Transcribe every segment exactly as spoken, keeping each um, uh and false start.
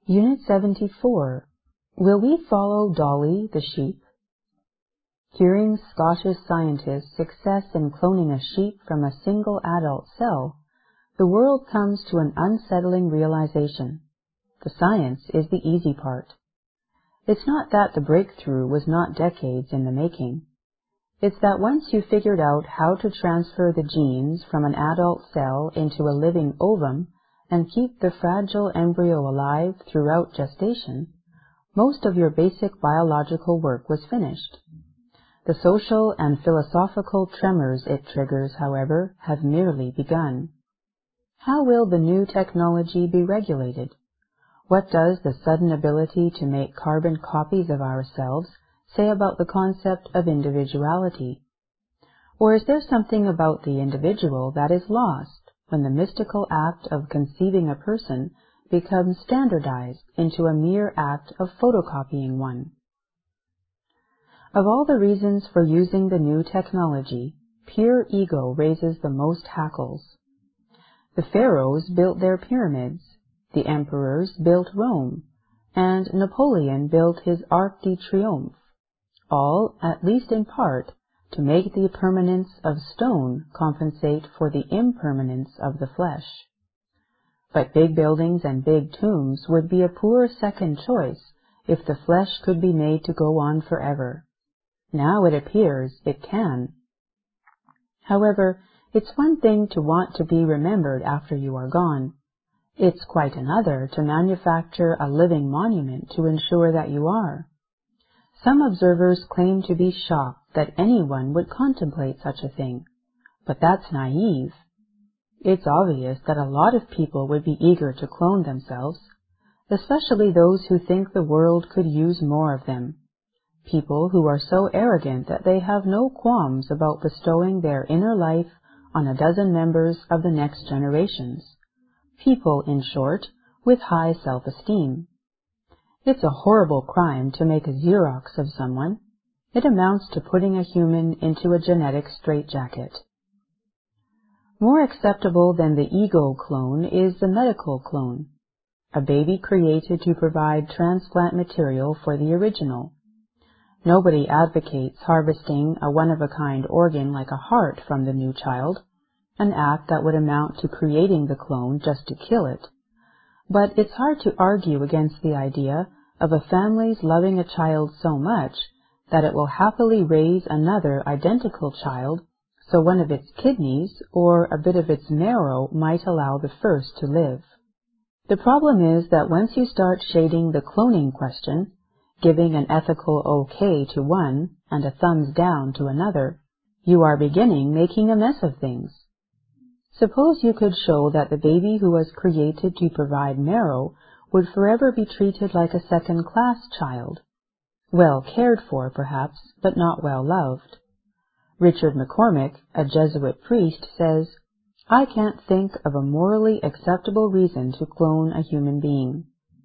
Unit seventy-four. Will we follow Dolly the sheep? Hearing Scottish scientists' success in cloning a sheep from a single adult cell, the world comes to an unsettling realization. The science is the easy part. It's not that the breakthrough was not decades in the making. It's that once you figured out how to transfer the genes from an adult cell into a living ovum and keep the fragile embryo alive throughout gestation, most of your basic biological work was finished. The social and philosophical tremors it triggers, however, have merely begun. How will the new technology be regulated? What does the sudden ability to make carbon copies of ourselves say about the concept of individuality? Or is there something about the individual that is lost when the mystical act of conceiving a person becomes standardized into a mere act of photocopying one? Of all the reasons for using the new technology, pure ego raises the most hackles. The pharaohs built their pyramids, the emperors built Rome, and Napoleon built his Arc de Triomphe, all, at least in part, to make the permanence of stone compensate for the impermanence of the flesh. But big buildings and big tombs would be a poor second choice if the flesh could be made to go on forever. Now it appears it can. However, it's one thing to want to be remembered after you are gone. It's quite another to manufacture a living monument to ensure that you are. Some observers claim to be shocked that anyone would contemplate such a thing, but that's naive. It's obvious that a lot of people would be eager to clone themselves, especially those who think the world could use more of them. People who are so arrogant that they have no qualms about bestowing their inner life on a dozen members of the next generations. People, in short, with high self-esteem. It's a horrible crime to make a Xerox of someone. It amounts to putting a human into a genetic straitjacket. More acceptable than the ego clone is the medical clone, a baby created to provide transplant material for the original. Nobody advocates harvesting a one-of-a-kind organ like a heart from the new child, an act that would amount to creating the clone just to kill it. But it's hard to argue against the idea of a family's loving a child so much that it will happily raise another identical child so one of its kidneys or a bit of its marrow might allow the first to live. The problem is that once you start shading the cloning question, giving an ethical okay to one and a thumbs down to another, you are beginning making a mess of things. Suppose you could show that the baby who was created to provide marrow would forever be treated like a second-class child, well cared for perhaps, but not well loved. Richard McCormick, a Jesuit priest, says, "I can't think of a morally acceptable reason to clone a human being."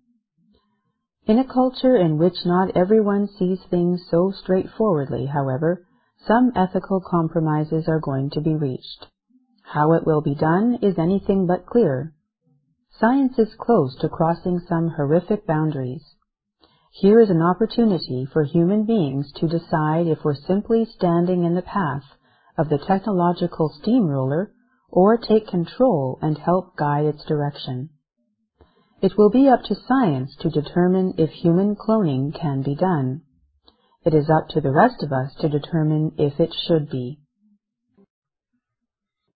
In a culture in which not everyone sees things so straightforwardly, however, some ethical compromises are going to be reached. How it will be done is anything but clear. Science is close to crossing some horrific boundaries. Here is an opportunity for human beings to decide if we're simply standing in the path of the technological steamroller or take control and help guide its direction. It will be up to science to determine if human cloning can be done. It is up to the rest of us to determine if it should be.